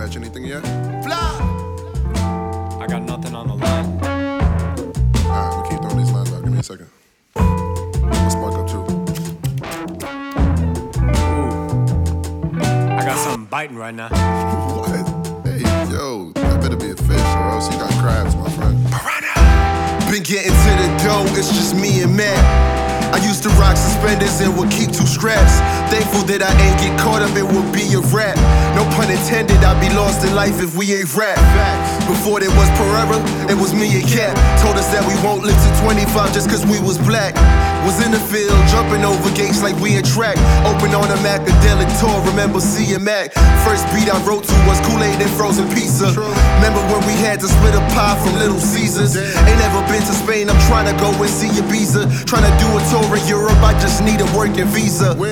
catch anything yet? I got nothing on the line. Alright, we keep throwing these lines out. Give me a second. Let's spark up too. I got something biting right now. What? Hey, yo, that better be a fish, or else you got crabs, my friend. Been getting to the dough, it's just me and Matt. I used to rock suspenders and would keep 2 scraps. Thankful that I ain't get caught up in what be a rap. No pun intended, I'd be lost in life if we ain't rap. Before there was Pereira, it was me and Cap. Told us that we won't live to 25 just cause we was black. Was in the field, jumping over gates like we in track. Open on a Macadelic tour, remember seeing Mac. First beat I wrote to was Kool-Aid and frozen pizza. Remember when we had to split a pie from Little Caesars. Ain't never been to Spain, I'm trying to go and see Ibiza. Trying to do a tour in Europe, I just need a working visa.